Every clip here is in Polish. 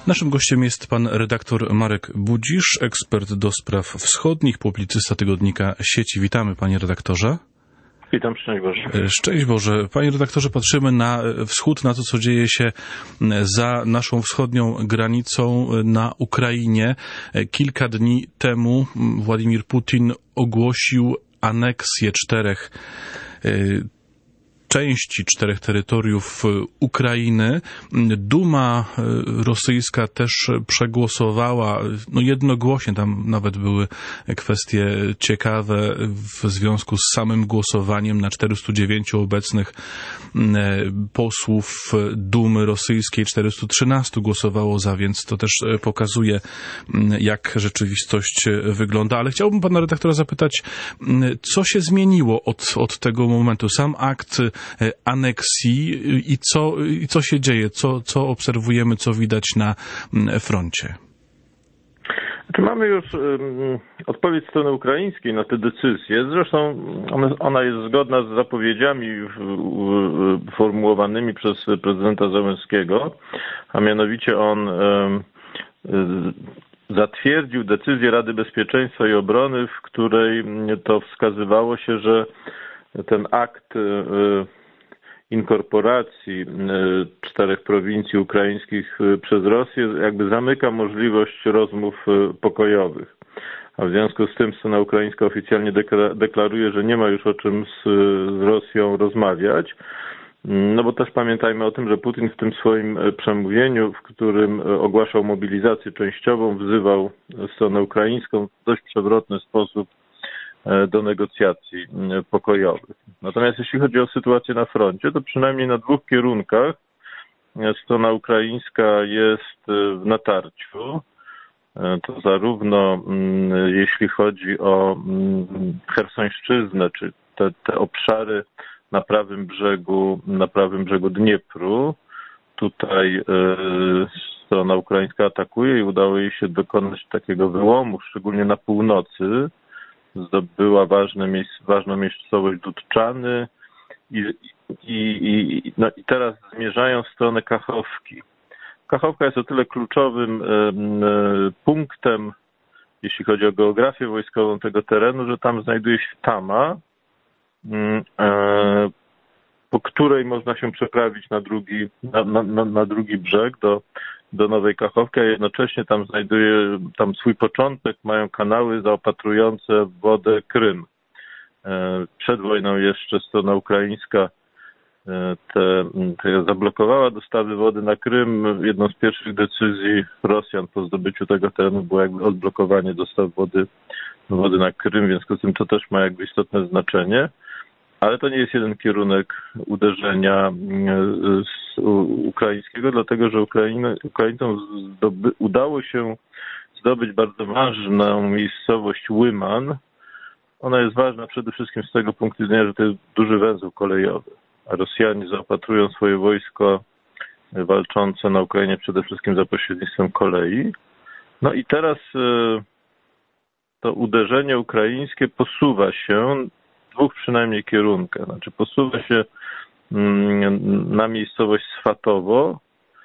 Naszym gościem jest pan redaktor Marek Budzisz, ekspert do spraw wschodnich, publicysta tygodnika Sieci. Witamy, panie redaktorze. Witam, szczęść Boże. Szczęść Boże. Panie redaktorze, patrzymy na wschód, na to, co dzieje się za naszą wschodnią granicą na Ukrainie. Kilka dni temu Władimir Putin ogłosił aneksję czterech terytoriów Ukrainy. Duma rosyjska też przegłosowała, jednogłośnie, tam nawet były kwestie ciekawe w związku z samym głosowaniem. Na 409 obecnych posłów Dumy rosyjskiej 413 głosowało za, więc to też pokazuje, jak rzeczywistość wygląda. Ale chciałbym pana redaktora zapytać, co się zmieniło od tego momentu? Sam akt aneksji i co się dzieje, co obserwujemy, co widać na froncie? Mamy już odpowiedź strony ukraińskiej na tę decyzję. Zresztą ona jest zgodna z zapowiedziami formułowanymi przez prezydenta Zełenskiego, a mianowicie on zatwierdził decyzję Rady Bezpieczeństwa i Obrony, w której to wskazywało się, że ten akt inkorporacji czterech prowincji ukraińskich przez Rosję jakby zamyka możliwość rozmów pokojowych. A w związku z tym strona ukraińska oficjalnie deklaruje, że nie ma już o czym z Rosją rozmawiać. No bo też pamiętajmy o tym, że Putin w tym swoim przemówieniu, w którym ogłaszał mobilizację częściową, wzywał stronę ukraińską w dość przewrotny sposób do negocjacji pokojowych. Natomiast jeśli chodzi o sytuację na froncie, to przynajmniej na dwóch kierunkach strona ukraińska jest w natarciu. To zarówno jeśli chodzi o Chersońszczyznę, czy te obszary na prawym brzegu Dniepru. Tutaj strona ukraińska atakuje i udało jej się dokonać takiego wyłomu, szczególnie na północy. Zdobyła ważną miejscowość Dudczany i teraz zmierzają w stronę Kachowki. Kachowka jest o tyle kluczowym punktem, jeśli chodzi o geografię wojskową tego terenu, że tam znajduje się tama, po której można się przeprawić na drugi brzeg do Nowej Kachowki, a jednocześnie tam swój początek mają kanały zaopatrujące w wodę Krym. Przed wojną jeszcze strona ukraińska zablokowała dostawy wody na Krym. Jedną z pierwszych decyzji Rosjan po zdobyciu tego terenu było jakby odblokowanie dostaw wody na Krym, w związku z tym to też ma jakby istotne znaczenie. Ale to nie jest jeden kierunek uderzenia ukraińskiego, dlatego że Ukraińcom udało się zdobyć bardzo ważną miejscowość Lyman. Ona jest ważna przede wszystkim z tego punktu widzenia, że to jest duży węzeł kolejowy, a Rosjanie zaopatrują swoje wojsko walczące na Ukrainie przede wszystkim za pośrednictwem kolei. No i teraz to uderzenie ukraińskie posuwa się w dwóch przynajmniej kierunkach. Znaczy posuwa się na miejscowość Swatowo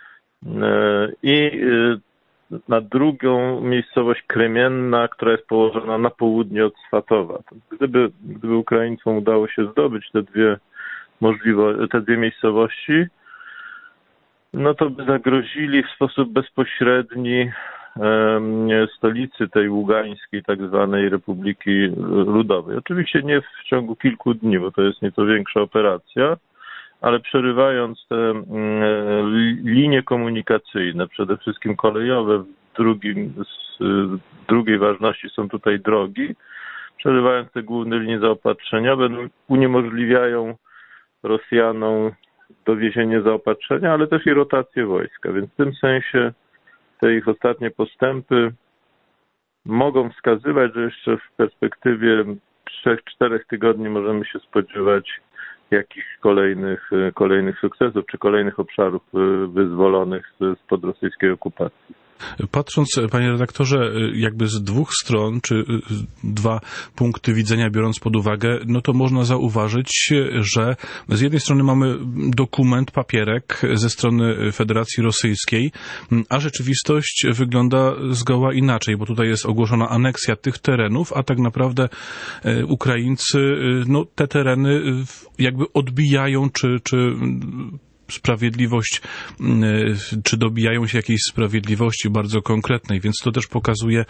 i na drugą miejscowość Kremienna, która jest położona na południe od Swatowa. Gdyby Ukraińcom udało się zdobyć te dwie miejscowości, no to by zagrozili w sposób bezpośredni stolicy tej ługańskiej, tak zwanej Republiki Ludowej. Oczywiście nie w ciągu kilku dni, bo to jest nieco większa operacja, ale przerywając te linie komunikacyjne, przede wszystkim kolejowe, drugiej ważności są tutaj drogi, przerywając te główne linie zaopatrzenia, uniemożliwiają Rosjanom dowiezienie zaopatrzenia, ale też i rotację wojska, więc w tym sensie te ich ostatnie postępy mogą wskazywać, że jeszcze w perspektywie 3-4 tygodni możemy się spodziewać jakichś kolejnych sukcesów czy kolejnych obszarów wyzwolonych spod rosyjskiej okupacji. Patrząc, panie redaktorze, jakby z dwóch stron, czy dwa punkty widzenia biorąc pod uwagę, no to można zauważyć, że z jednej strony mamy dokument, papierek ze strony Federacji Rosyjskiej, a rzeczywistość wygląda zgoła inaczej, bo tutaj jest ogłoszona aneksja tych terenów, a tak naprawdę Ukraińcy no, te tereny jakby odbijają, czy sprawiedliwość, czy dobijają się jakiejś sprawiedliwości bardzo konkretnej, więc to też pokazuje,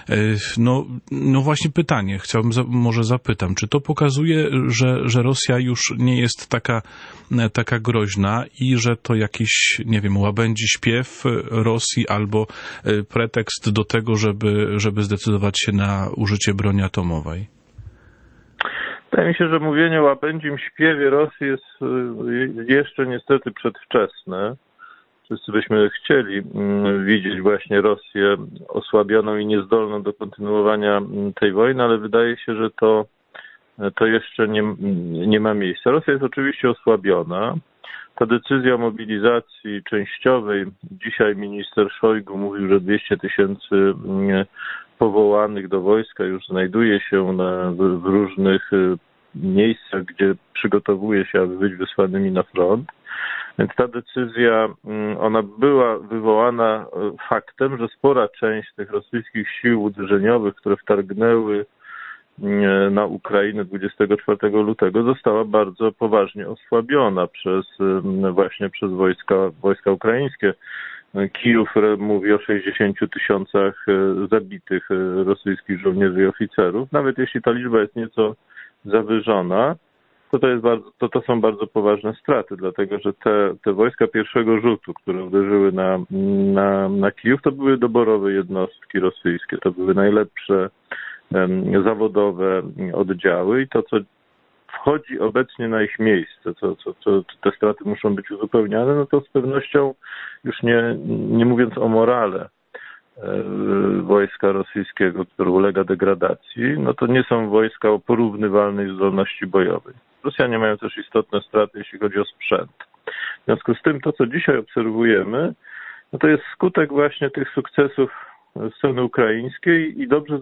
no właśnie pytanie, może zapytam, czy to pokazuje, że Rosja już nie jest taka groźna i że to jakiś, nie wiem, łabędzi śpiew Rosji albo pretekst do tego, żeby zdecydować się na użycie broni atomowej? Wydaje mi się, że mówienie o łabędzim śpiewie Rosji jest jeszcze niestety przedwczesne. Wszyscy byśmy chcieli widzieć właśnie Rosję osłabioną i niezdolną do kontynuowania tej wojny, ale wydaje się, że to jeszcze nie ma miejsca. Rosja jest oczywiście osłabiona. Ta decyzja o mobilizacji częściowej, dzisiaj minister Szojgu mówił, że 200 000 powołanych do wojska już znajduje się w różnych miejscach, gdzie przygotowuje się, aby być wysłanymi na front. Więc ta decyzja, ona była wywołana faktem, że spora część tych rosyjskich sił uderzeniowych, które wtargnęły na Ukrainę 24 lutego, została bardzo poważnie osłabiona właśnie przez wojska ukraińskie. Kijów mówi o 60 000 zabitych rosyjskich żołnierzy i oficerów. Nawet jeśli ta liczba jest nieco zawyżona, to są bardzo poważne straty, dlatego że te wojska pierwszego rzutu, które uderzyły na Kijów, to były doborowe jednostki rosyjskie, to były najlepsze zawodowe oddziały i to, co wchodzi obecnie na ich miejsce, te straty muszą być uzupełniane, no to z pewnością już nie mówiąc o morale wojska rosyjskiego, które ulega degradacji, no to nie są wojska o porównywalnej zdolności bojowej. Rosjanie mają też istotne straty, jeśli chodzi o sprzęt. W związku z tym to, co dzisiaj obserwujemy, no to jest skutek właśnie tych sukcesów strony ukraińskiej i dobrze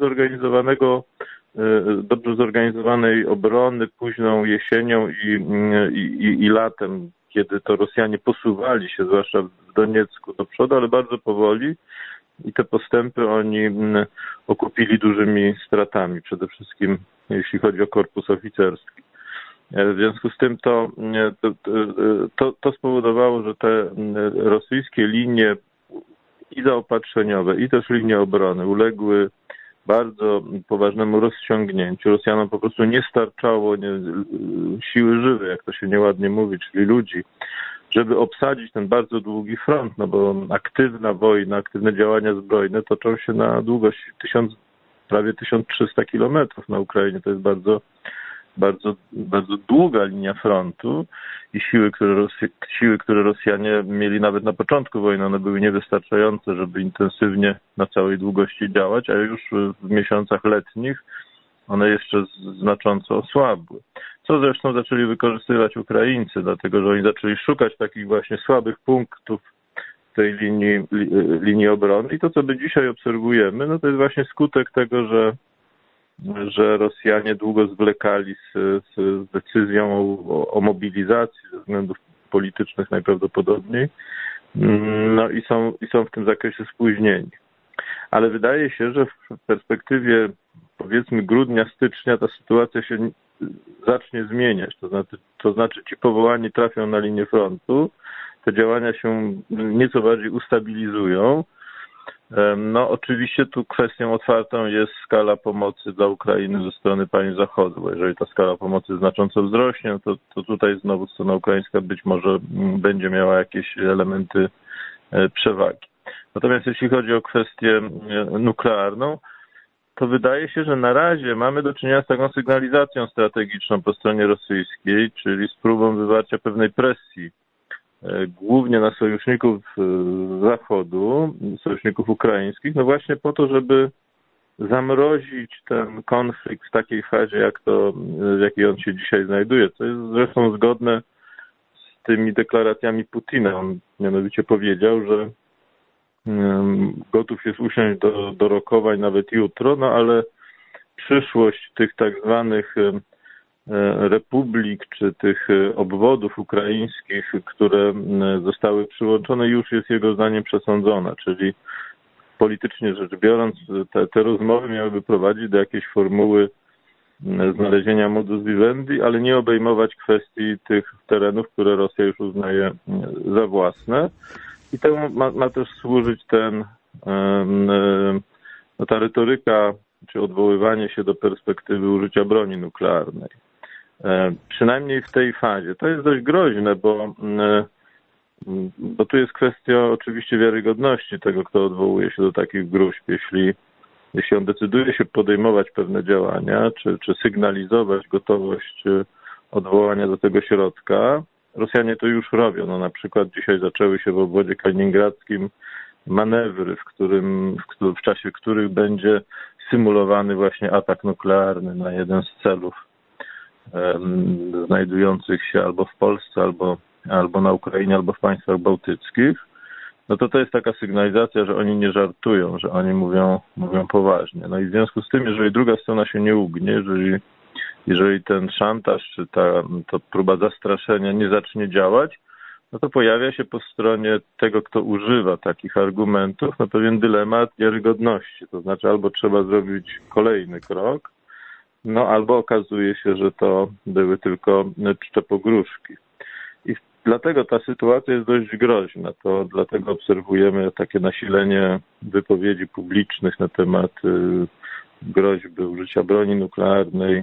zorganizowanej obrony późną jesienią i latem, kiedy to Rosjanie posuwali się, zwłaszcza w Doniecku, do przodu, ale bardzo powoli i te postępy oni okupili dużymi stratami, przede wszystkim jeśli chodzi o korpus oficerski. W związku z tym to spowodowało, że te rosyjskie linie i zaopatrzeniowe, i też linie obrony uległy bardzo poważnemu rozciągnięciu. Rosjanom po prostu nie starczało siły żywej, jak to się nieładnie mówi, czyli ludzi, żeby obsadzić ten bardzo długi front, no bo aktywna wojna, aktywne działania zbrojne toczą się na długość prawie 1300 kilometrów na Ukrainie. To jest bardzo, bardzo, bardzo długa linia frontu i siły, które Rosjanie mieli nawet na początku wojny, one były niewystarczające, żeby intensywnie na całej długości działać, a już w miesiącach letnich one jeszcze znacząco osłabły. Co zresztą zaczęli wykorzystywać Ukraińcy, dlatego że oni zaczęli szukać takich właśnie słabych punktów tej linii obrony. I to, co my dzisiaj obserwujemy, no to jest właśnie skutek tego, że Rosjanie długo zwlekali z decyzją o mobilizacji ze względów politycznych najprawdopodobniej. No i są w tym zakresie spóźnieni. Ale wydaje się, że w perspektywie powiedzmy grudnia, stycznia ta sytuacja się zacznie zmieniać. To znaczy ci powołani trafią na linię frontu, te działania się nieco bardziej ustabilizują. No oczywiście tu kwestią otwartą jest skala pomocy dla Ukrainy ze strony państw Zachodu, bo jeżeli ta skala pomocy znacząco wzrośnie, to tutaj znowu strona ukraińska być może będzie miała jakieś elementy przewagi. Natomiast jeśli chodzi o kwestię nuklearną, to wydaje się, że na razie mamy do czynienia z taką sygnalizacją strategiczną po stronie rosyjskiej, czyli z próbą wywarcia pewnej presji głównie na sojuszników Zachodu, sojuszników ukraińskich, no właśnie po to, żeby zamrozić ten konflikt w takiej fazie, w jakiej on się dzisiaj znajduje, co jest zresztą zgodne z tymi deklaracjami Putina. On mianowicie powiedział, że gotów jest usiąść do rokowań nawet jutro, no ale przyszłość tych tak zwanych republik czy tych obwodów ukraińskich, które zostały przyłączone, już jest jego zdaniem przesądzona, czyli politycznie rzecz biorąc te rozmowy miałyby prowadzić do jakiejś formuły znalezienia modus vivendi, ale nie obejmować kwestii tych terenów, które Rosja już uznaje za własne. I temu ma też służyć ta retoryka, czy odwoływanie się do perspektywy użycia broni nuklearnej. Przynajmniej w tej fazie. To jest dość groźne, bo tu jest kwestia oczywiście wiarygodności tego, kto odwołuje się do takich gruźb. Jeśli on decyduje się podejmować pewne działania, czy sygnalizować gotowość odwołania do tego środka, Rosjanie to już robią. No, na przykład dzisiaj zaczęły się w obwodzie kaliningradzkim manewry, w czasie których będzie symulowany właśnie atak nuklearny na jeden z celów znajdujących się albo w Polsce, albo na Ukrainie, albo w państwach bałtyckich. No to jest taka sygnalizacja, że oni nie żartują, że oni mówią poważnie. No i w związku z tym, jeżeli druga strona się nie ugnie, jeżeli ten szantaż czy ta próba zastraszenia nie zacznie działać, no to pojawia się po stronie tego, kto używa takich argumentów, no pewien dylemat wiarygodności. To znaczy albo trzeba zrobić kolejny krok, no albo okazuje się, że to były tylko czcze pogróżki. I dlatego ta sytuacja jest dość groźna. Dlatego obserwujemy takie nasilenie wypowiedzi publicznych na temat groźby użycia broni nuklearnej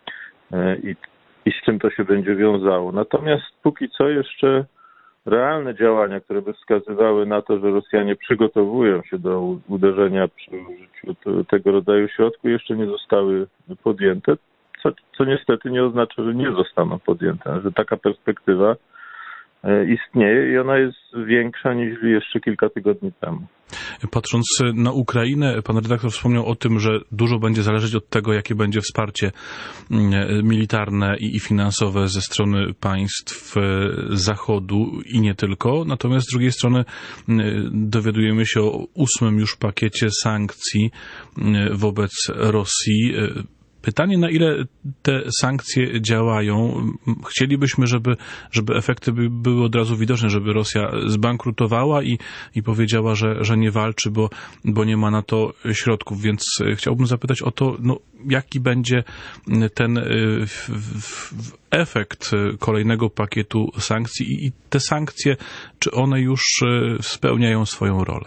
i z czym to się będzie wiązało. Natomiast póki co jeszcze realne działania, które by wskazywały na to, że Rosjanie przygotowują się do uderzenia przy użyciu tego rodzaju środku, jeszcze nie zostały podjęte, co niestety nie oznacza, że nie zostaną podjęte, że taka perspektywa istnieje i ona jest większa niż jeszcze kilka tygodni temu. Patrząc na Ukrainę, pan redaktor wspomniał o tym, że dużo będzie zależeć od tego, jakie będzie wsparcie militarne i finansowe ze strony państw Zachodu i nie tylko. Natomiast z drugiej strony dowiadujemy się o 8. już pakiecie sankcji wobec Rosji. Pytanie, na ile te sankcje działają. Chcielibyśmy, żeby efekty były od razu widoczne, żeby Rosja zbankrutowała i powiedziała, że nie walczy, bo nie ma na to środków. Więc chciałbym zapytać o to, jaki będzie ten efekt kolejnego pakietu sankcji i te sankcje, czy one już spełniają swoją rolę?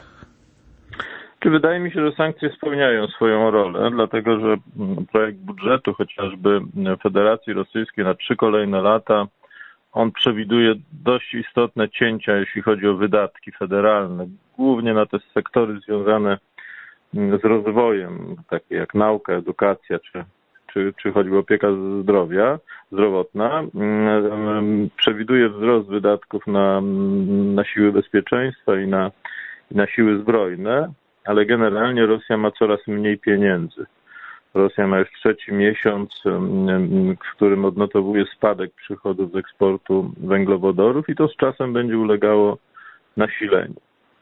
Wydaje mi się, że sankcje spełniają swoją rolę, dlatego że projekt budżetu chociażby Federacji Rosyjskiej na 3 kolejne lata, on przewiduje dość istotne cięcia, jeśli chodzi o wydatki federalne, głównie na te sektory związane z rozwojem, takie jak nauka, edukacja czy choćby opieka zdrowotna. Przewiduje wzrost wydatków na siły bezpieczeństwa i na siły zbrojne. Ale generalnie Rosja ma coraz mniej pieniędzy. Rosja ma już 3. miesiąc, w którym odnotowuje spadek przychodów z eksportu węglowodorów i to z czasem będzie ulegało nasileniu.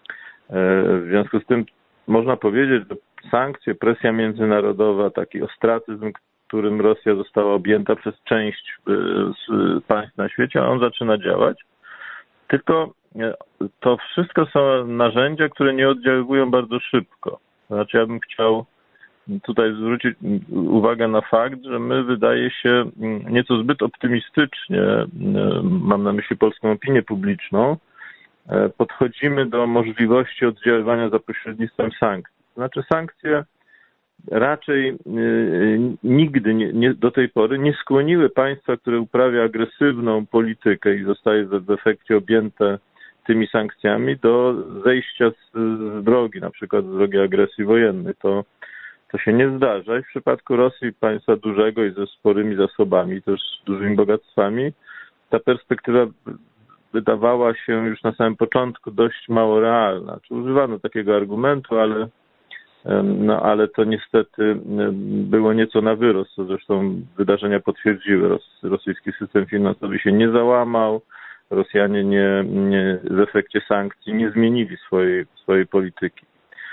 W związku z tym można powiedzieć, że sankcje, presja międzynarodowa, taki ostracyzm, którym Rosja została objęta przez część z państw na świecie, on zaczyna działać. Tylko to wszystko są narzędzia, które nie oddziaływują bardzo szybko. Znaczy ja bym chciał tutaj zwrócić uwagę na fakt, że my wydaje się nieco zbyt optymistycznie, mam na myśli polską opinię publiczną, podchodzimy do możliwości oddziaływania za pośrednictwem sankcji. Znaczy sankcje raczej nigdy do tej pory nie skłoniły państwa, które uprawia agresywną politykę i zostaje w efekcie objęte tymi sankcjami, do zejścia z drogi, na przykład z drogi agresji wojennej. To się nie zdarza i w przypadku Rosji, państwa dużego i ze sporymi zasobami, też z dużymi bogactwami, ta perspektywa wydawała się już na samym początku dość mało realna. Używano takiego argumentu, ale to niestety było nieco na wyrost, co zresztą wydarzenia potwierdziły. Rosyjski system finansowy się nie załamał, Rosjanie w efekcie sankcji nie zmienili swojej swojej polityki.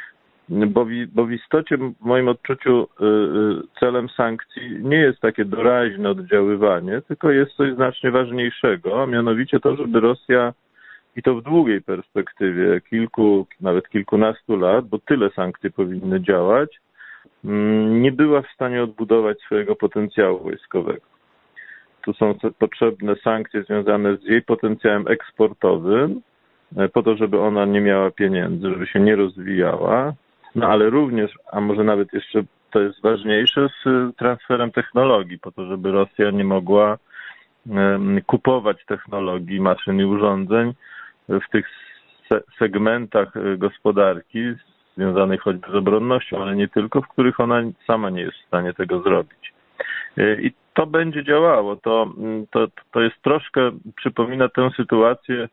Bo w istocie, w moim odczuciu, celem sankcji nie jest takie doraźne oddziaływanie, tylko jest coś znacznie ważniejszego, a mianowicie to, żeby Rosja, i to w długiej perspektywie, nawet kilkunastu lat, bo tyle sankcje powinny działać, nie była w stanie odbudować swojego potencjału wojskowego. Tu są potrzebne sankcje związane z jej potencjałem eksportowym, po to, żeby ona nie miała pieniędzy, żeby się nie rozwijała, no ale również, a może nawet jeszcze to jest ważniejsze, z transferem technologii, po to, żeby Rosja nie mogła kupować technologii, maszyn i urządzeń w tych segmentach gospodarki związanych choćby z obronnością, ale nie tylko, w których ona sama nie jest w stanie tego zrobić. I to będzie działało. To jest troszkę, przypomina tę sytuację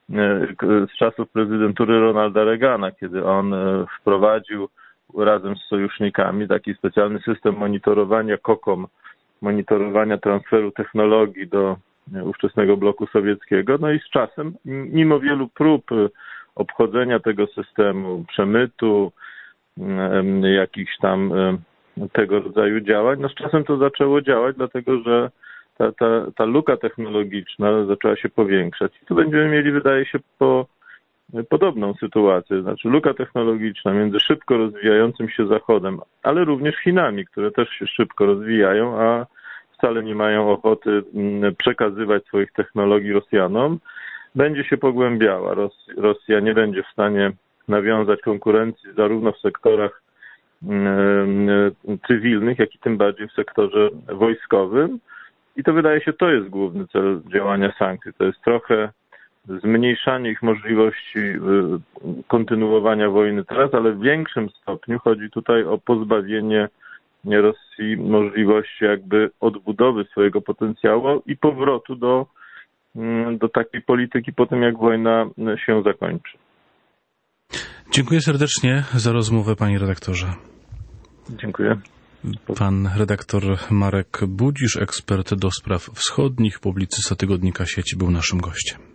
z czasów prezydentury Ronalda Reagana, kiedy on wprowadził razem z sojusznikami taki specjalny system monitorowania COCOM, monitorowania transferu technologii do ówczesnego bloku sowieckiego. No i z czasem, mimo wielu prób obchodzenia tego systemu, przemytu, jakichś tam tego rodzaju działań, no z czasem to zaczęło działać, dlatego że ta luka technologiczna zaczęła się powiększać. I tu będziemy mieli, wydaje się, podobną sytuację. Znaczy luka technologiczna między szybko rozwijającym się Zachodem, ale również Chinami, które też się szybko rozwijają, a wcale nie mają ochoty przekazywać swoich technologii Rosjanom, będzie się pogłębiała. Rosja nie będzie w stanie nawiązać konkurencji zarówno w sektorach cywilnych, jak i tym bardziej w sektorze wojskowym. I to wydaje się, to jest główny cel działania sankcji. To jest trochę zmniejszanie ich możliwości kontynuowania wojny teraz, ale w większym stopniu chodzi tutaj o pozbawienie Rosji możliwości jakby odbudowy swojego potencjału i powrotu do takiej polityki po tym, jak wojna się zakończy. Dziękuję serdecznie za rozmowę, panie redaktorze. Dziękuję. Pan redaktor Marek Budzisz, ekspert do spraw wschodnich, publicysta tygodnika Sieci, był naszym gościem.